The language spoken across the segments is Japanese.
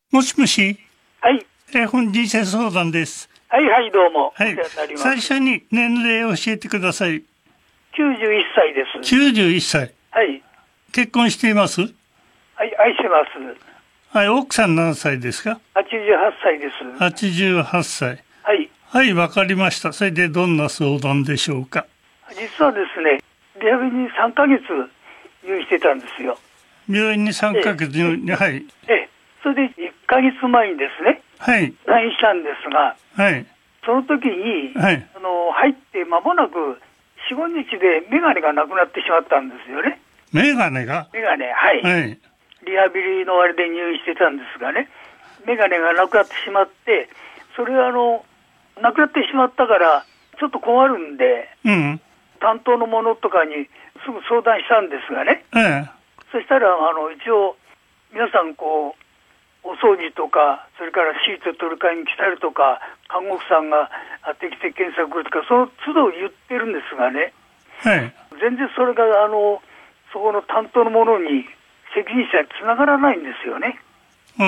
もしもし。 はい。 本人生相談です。 はいはい、どうも。 はい。最初に年齢を教えてください。 91歳です。 91歳。 はい。 結婚しています？ はい、愛してます。 はい、奥さん何歳ですか ？88歳です。 88歳。 はい。 はい、わかりました。それでどんな相談でしょうか？ 実はですね、リハビリに3ヶ月入院してたんですよ。 病院に3ヶ月入院、はい。 それで1ヶ月前にですね、 はい。 来院したんですが、 はい。 その時に、 はい。 入って間もなく4、5日でメガネがなくなってしまったんですよね。 メガネが？ メガネ、はい。 はい。 リハビリのあれで入院してたんですがね、メガネがなくなってしまって、それはなくなってしまったから、ちょっと困るんで、 うん。 担当の者とかにすぐ相談したんですがね、そしたら、一応、皆さんお掃除とか、それからシート取り替えに来たりとか、看護婦さんが定期的検査来るとか、その都度言ってるんですがね、 はい。 全然それが、そこの担当の者に責任者につながらないんですよね。 うん。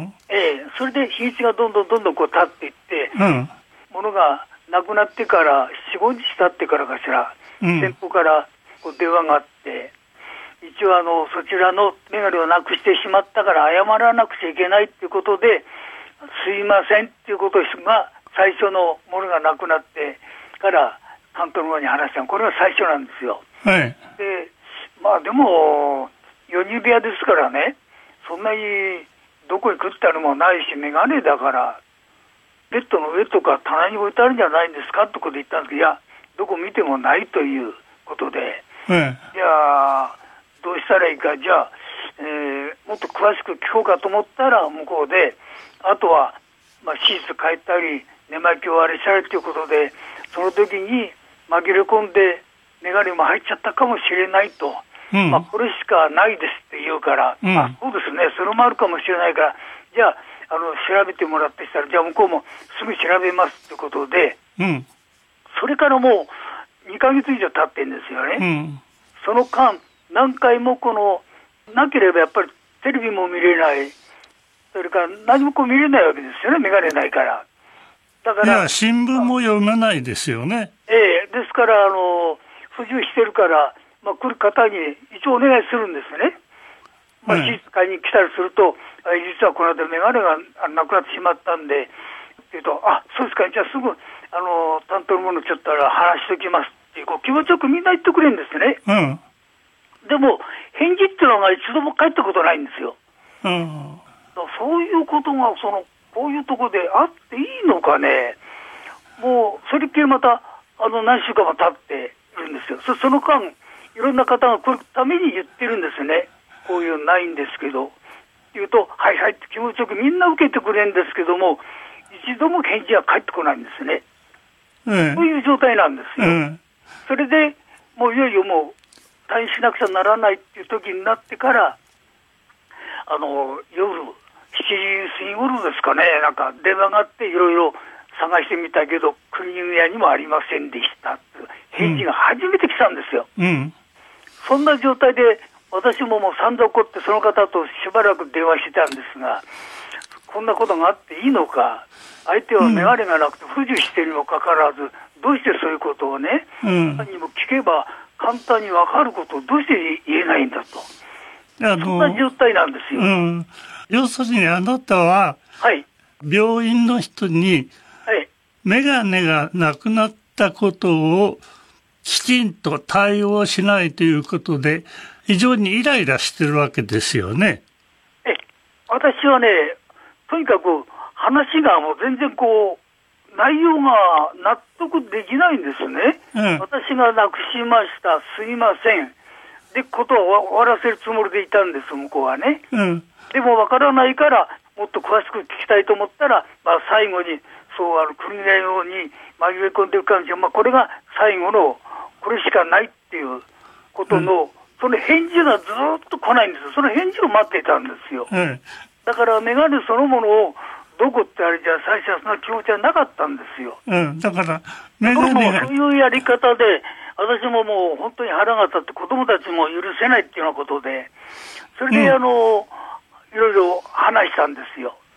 それで日にちがどんどん経っていって、 うん。 物がなくなってから4、5日経ってからかしら、店舗から電話があって、一応そちらのメガネをなくしてしまったから謝らなくちゃいけないっていうことで、すいませんっていうことが最初のものがなくなってから担当の方に話したの。これが最初なんですよ。 はい。 で、でも4人部屋ですからね、そんなにどこへ食ったのもないし、メガネだからベッドの上とか棚に置いてあるんじゃないんですかってこと言ったんですけど、いや、どこ見てもないということで、じゃあどうしたらいいか、じゃあ、もっと詳しく聞こうかと思ったら、向こうであとは、シーツ変えたり寝巻きをあれしたりということで、その時に紛れ込んでメガネも入っちゃったかもしれないと、これしかないですって言うから、そうですね、それもあるかもしれないから、じゃあ調べてもらってしたら、じゃあ向こうもすぐ調べますということで、それからもう2ヶ月以上経ってんですよね。その間何回もなければやっぱりテレビも見れない、それから何も見れないわけですよね、メガネないから。だから、 新聞も読めないですよね。 ですから不自由してるから、来る方に一応お願いするんですね。シーツ買いに来たりすると、実はこの間メガネがなくなってしまったんでって言うと、そうですか、じゃあすぐ担当の者ちょっと話しておきますって気持ちよくみんな言ってくれるんですね。でも返事っていうのが一度も返ったことないんですよ。そういうことがこういうところであっていいのかね。もうそれっきりまた何週間も経っているんですよ。その間いろんな方が来るために言ってるんですね。こういうのないんですけど言うと、はいはいって気持ちよくみんな受けてくれるんですけども、一度も返事は返ってこないんですね。そういう状態なんですよ。それでもういよいよもう退院しなくちゃならないっていう時になってから、夜7時過ぎ頃ですかね、なんか電話があって、いろいろ探してみたけどクリーニング屋にもありませんでしたって返事が初めて来たんですよ。そんな状態で私ももう散々怒って、その方としばらく電話してたんですが、こんなことがあっていいのか、相手はメガネがなくて不自由しているにもかかわらず、どうしてそういうことをね、何にも聞けば簡単に分かることをどうして言えないんだと、そんな状態なんですよ。 要するにあなたは、病院の人にメガネがなくなったことをきちんと対応しないということで非常にイライラしてるわけですよね。 私はね、とにかく話がもう全然内容が納得できないんですね。私がなくしました、すいませんでことを終わらせるつもりでいたんです、向こうはね。でもわからないからもっと詳しく聞きたいと思ったら、最後に国のように紛れ込んでる感じで、これが最後のこれしかないっていうことの、その返事がずっと来ないんです。その返事を待っていたんですよ。だからメガネそのものをどこってあれじゃ最初はそんな気持ちはなかったんですよ。 だからメガネがそういうやり方で私ももう本当に腹が立って、子供たちも許せないっていうようなことで、それでいろいろ話したんですよ。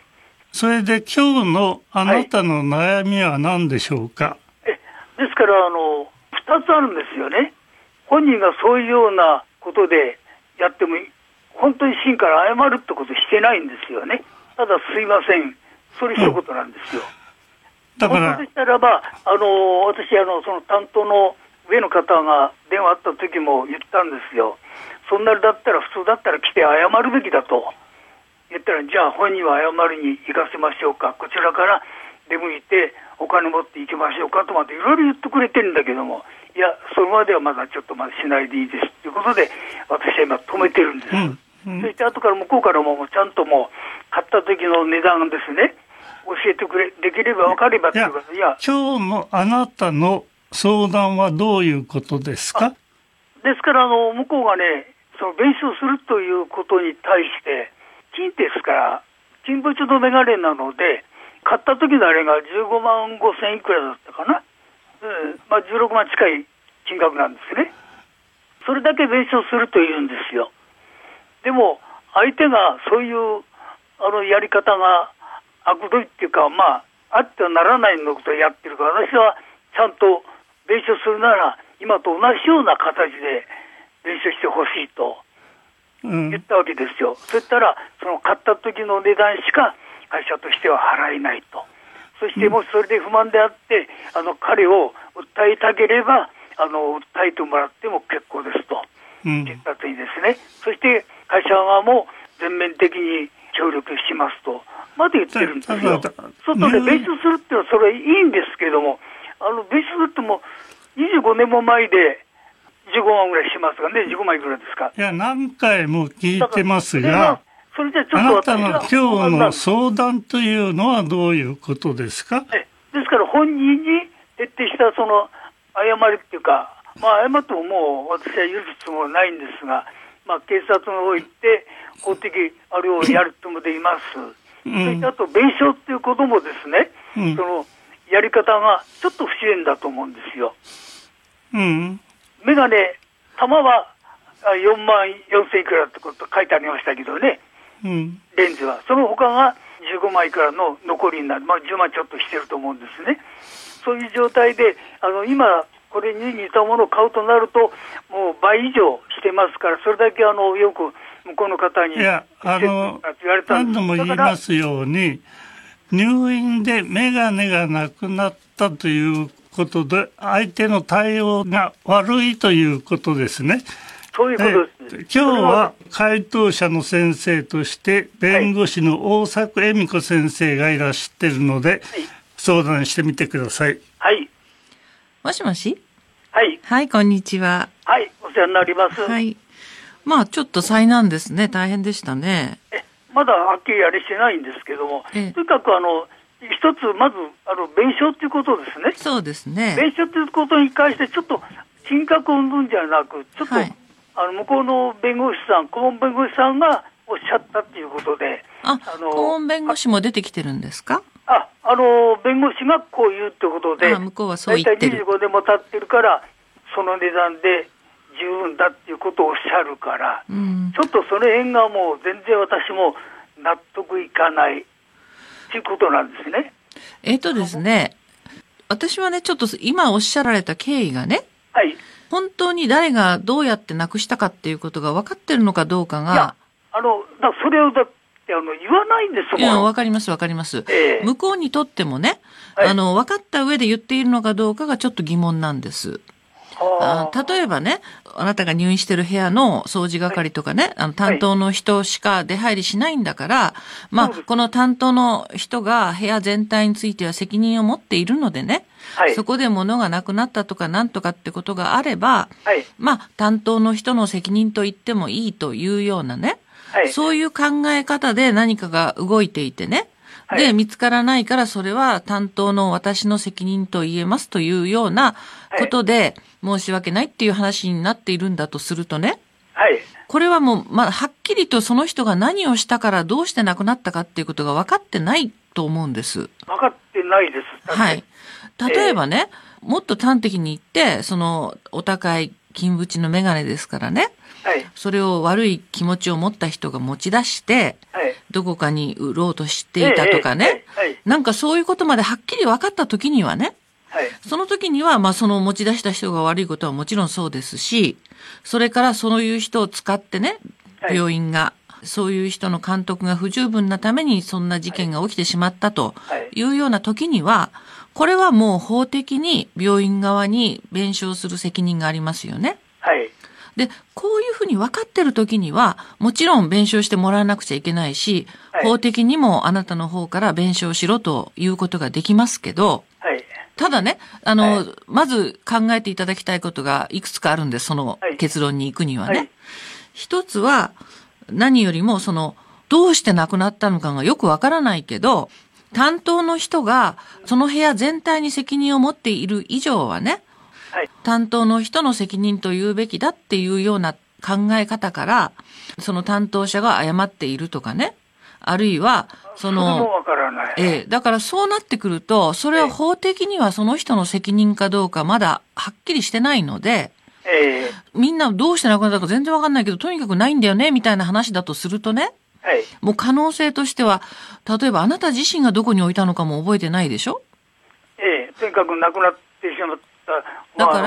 それで今日のあなたの悩みは何でしょうか？ ですから、2つあるんですよね。本人がそういうようなことでやっても、本当に真から謝るってことしてないんですよね。ただ、すいません。それ一言なんですよ。 だから、 本当でしたらば、私、その担当の上の方が電話あった時も言ったんですよ。そんなだったら、普通だったら来て謝るべきだと。言ったら、じゃあ本人は謝りに行かせましょうか。こちらから出向いてお金持って行きましょうかとまでいろいろ言ってくれてるんだけども、いや、それまではまだちょっとまだしないでいいですということで、私は今止めてるんです。そして後から向こうからもちゃんともう買った時の値段ですね、教えてくれ、できれば分かればっていうか、 今日のあなたの相談はどういうことですか？ ですから向こうがね、その弁償するということに対して、金ですから、金縁のメガネなので、買った時のあれが15万5千いくらだったかな。16万近い金額なんですね。それだけ弁償するというんですよ。でも、相手がそういうやり方が悪どいっていうか、あってはならないのことをやってるから、私はちゃんと弁償するなら、今と同じような形で弁償してほしいと言ったわけですよ。そしたら、その買った時の値段しか会社としては払えないと。そしてもしそれで不満であって、彼を訴えたければ、訴えてもらっても結構ですと言ったといいですね。そして会社側も全面的に協力しますとまで言ってるんですよ。そうするとね、弁償するっていうのはそれはいいんですけども、弁償するっても25年も前で15万ぐらいしますがね、15万いくらですか。 いや、何回も聞いてますが、 それじゃちょっとあなたの今日の相談というのはどういうことですか？ ですから本人に徹底したその謝りっていうか、謝ってももう私は許すつもりはないんですが、警察の方行って法的あれをやるつもりでいます。そしてあと弁償っていうこともですね、そのやり方がちょっと不自然だと思うんですよ。メガネ玉は4万4千いくらってこと書いてありましたけどね、レンズはその他が15万いくらの残りになる、10万ちょっとしてると思うんですね。そういう状態で今これに似たものを買うとなるともう倍以上してますから、それだけよく向こうの方に言われたんです。 何度も言いますように、入院でメガネがなくなったということで相手の対応が悪いということですね。 そういうことです。 今日は回答者の先生として弁護士の大作恵美子先生がいらっしゃってるので、相談してみてください。 はい。 もしもし。 はい。 はい、こんにちは。 はい、お世話になります。 はい。ちょっと災難ですね。大変でしたね。 まだはっきりあれしてないんですけども、とにかく一つまず弁償ということですね。 そうですね。 弁償ということに関してちょっと金額云々じゃなく、ちょっと、向こうの弁護士さん、顧問弁護士さんがおっしゃったということで、 顧問弁護士も出てきてるんですか？ 弁護士がこう言うということで、 向こうはそう言ってる。 大体25年も経ってるからその値段で十分だっていうことをおっしゃるから、ちょっとその辺がもう全然私も納得いかないということなんですね。 ですね、私はね、ちょっと今おっしゃられた経緯がね、本当に誰がどうやってなくしたかっていうことが分かってるのかどうかが。 いや、それをだって言わないんですもん。 いや、わかりますわかります。向こうにとってもね、分かった上で言っているのかどうかがちょっと疑問なんです。例えばね、あなたが入院してる部屋の掃除係とかね、担当の人しか出入りしないんだから、この担当の人が部屋全体については責任を持っているのでね、そこで物がなくなったとかなんとかってことがあれば、担当の人の責任と言ってもいいというようなね、そういう考え方で何かが動いていてね、で、見つからないからそれは担当の私の責任と言えますというようなことで申し訳ないっていう話になっているんだとするとね、これはもう、はっきりとその人が何をしたからどうして亡くなったかっていうことが分かってないと思うんです。 分かってないです。 例えばね、もっと端的に言って、お高い金縁のメガネですからね。 それを悪い気持ちを持った人が持ち出して、どこかに売ろうとしていたとかね、なんかそういうことまではっきり分かった時にはね、その時には、その持ち出した人が悪いことはもちろんそうですし、それからそういう人を使ってね、病院が、そういう人の監督が不十分なためにそんな事件が起きてしまったというような時には、これはもう法的に病院側に弁償する責任がありますよね。で、こういうふうに分かってる時には、もちろん弁償してもらわなくちゃいけないし、法的にもあなたの方から弁償しろということができますけど、ただね、まず考えていただきたいことがいくつかあるんです、その結論に行くにはね。一つは、何よりもどうして亡くなったのかがよくわからないけど、担当の人がその部屋全体に責任を持っている以上はね、担当の人の責任と言うべきだっていうような考え方から、その担当者が誤っているとかね、あるいは、だからそうなってくると、それは法的にはその人の責任かどうかまだはっきりしてないので、みんなどうして亡くなったか全然わかんないけど、とにかくないんだよね、みたいな話だとするとね、もう可能性としては、例えばあなた自身がどこに置いたのかも覚えてないでしょ？ とにかく亡くなってしまった。 だから、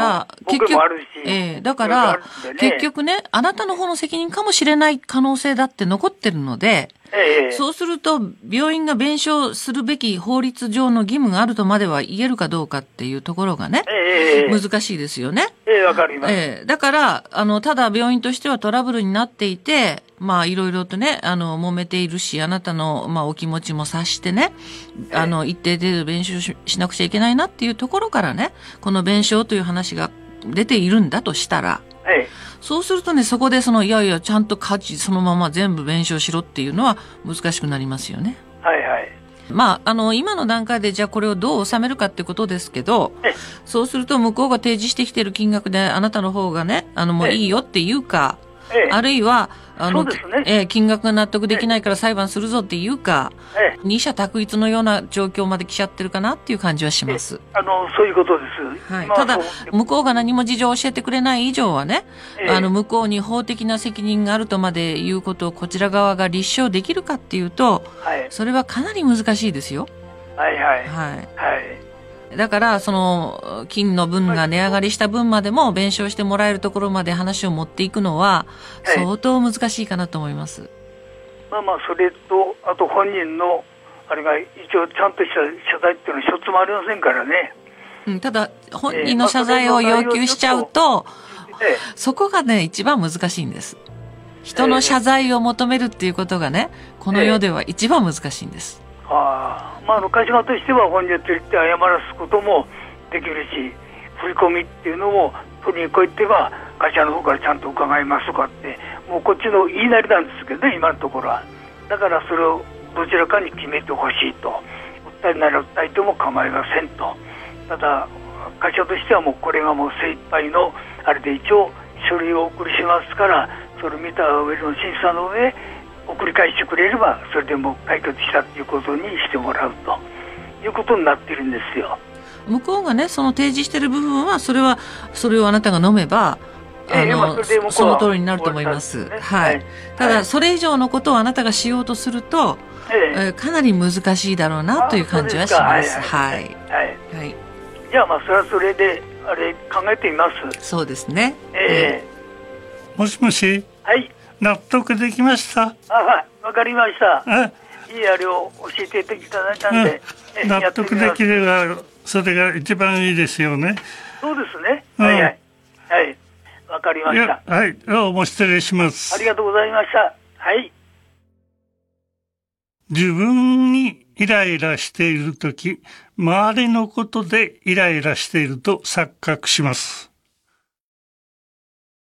結局ね、あなたの方の責任かもしれない可能性だって残ってるので、そうすると、病院が弁償するべき法律上の義務があるとまでは言えるかどうかっていうところがね、難しいですよね。 わかります。 だから、ただ病院としてはトラブルになっていて、いろいろとね、揉めているし、あなたの、お気持ちも察してね、一定程度弁償しなくちゃいけないなっていうところからね、この弁償という話が出ているんだとしたら、そうするとね、そこでいやいや、ちゃんと価値そのまま全部弁償しろっていうのは難しくなりますよね。今の段階でじゃあこれをどう収めるかってことですけど、そうすると向こうが提示してきている金額であなたの方がね、もういいよっていうか、あるいは、金額が納得できないから裁判するぞっていうか、二者択一のような状況まで来ちゃってるかなっていう感じはします。 そういうことです。 ただ、向こうが何も事情を教えてくれない以上はね、向こうに法的な責任があるとまでいうことをこちら側が立証できるかっていうと、それはかなり難しいですよ。だから、金の分が値上がりした分までも弁償してもらえるところまで話を持っていくのは、相当難しいかなと思います。 それと、あと本人の、あれが一応ちゃんとした謝罪っていうのは一つもありませんからね。 ただ、本人の謝罪を要求しちゃうと、そこがね、一番難しいんです。人の謝罪を求めるっていうことがね、この世では一番難しいんです。 会社側としては本人を連れて謝らすこともできるし、振り込みっていうのも取りに来いっては会社の方からちゃんと伺いますとかって、もうこっちの言いなりなんですけどね、今のところは。だからそれをどちらかに決めてほしいと。訴えなら訴えても構いませんと。ただ会社としてはもうこれがもう精一杯のあれで一応書類をお送りしますから、それを見た上の審査の上送り返してくれればそれでも解決したということにしてもらうということになっているんですよ。 向こうがね、その提示している部分はそれをあなたが飲めばその通りになると思います。ただそれ以上のことをあなたがしようとすると、かなり難しいだろうなという感じはします。 じゃあそれはそれであれ考えてみます。 そうですね。 もしもし。納得できました。 わかりました。いいあれを教えていただいたんで、 納得できればそれが一番いいですよね。 そうですね。わかりました。 どうも失礼します。 ありがとうございました。 自分にイライラしているとき、周りのことでイライラしていると錯覚します。